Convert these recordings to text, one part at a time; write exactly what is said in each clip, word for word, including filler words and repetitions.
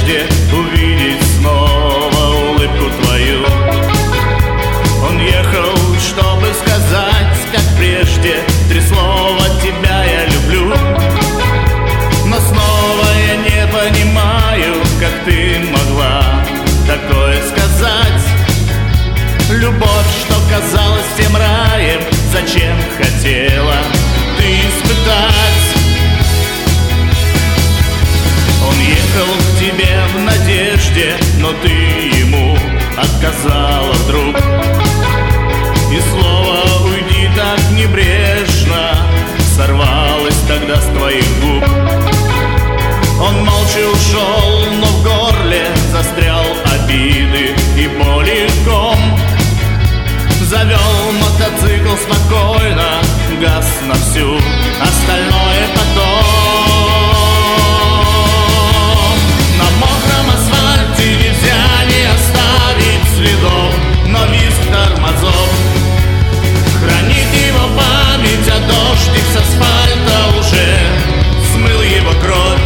надежде увидеть снова улыбку твою. Он ехал, чтобы сказать, как прежде, три слова: тебя я люблю. Но снова я не понимаю, как ты могла такое сказать. Любовь, что казалась всем раем, зачем хотела ты испытать? Он ехал к тебе в надежде, но ты ему отказала вдруг. И слово «уйди» так небрежно сорвалось тогда с твоих губ. Он молча ушел, но в горле застрял обиды и боли ком. Завел мотоцикл спокойно, газ на всю, остальное потом. На мокром асфальте нельзя не оставить следов, но визг тормозов хранит его память, а дождик с асфальта уже смыл его кровь.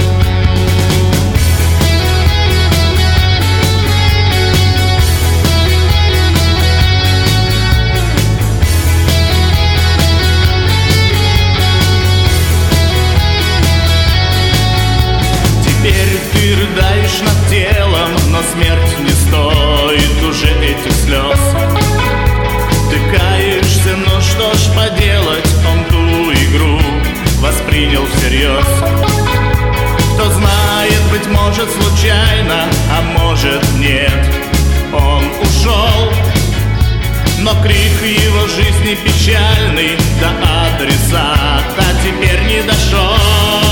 Теперь ты рыдаешь над телом, но смерть не стоит уже этих слез. Ты каешься, но что ж поделать, он ту игру воспринял всерьез. Кто знает, быть может случайно, а может нет, он ушел. Но крик его жизни печальный до адресата теперь не дошел.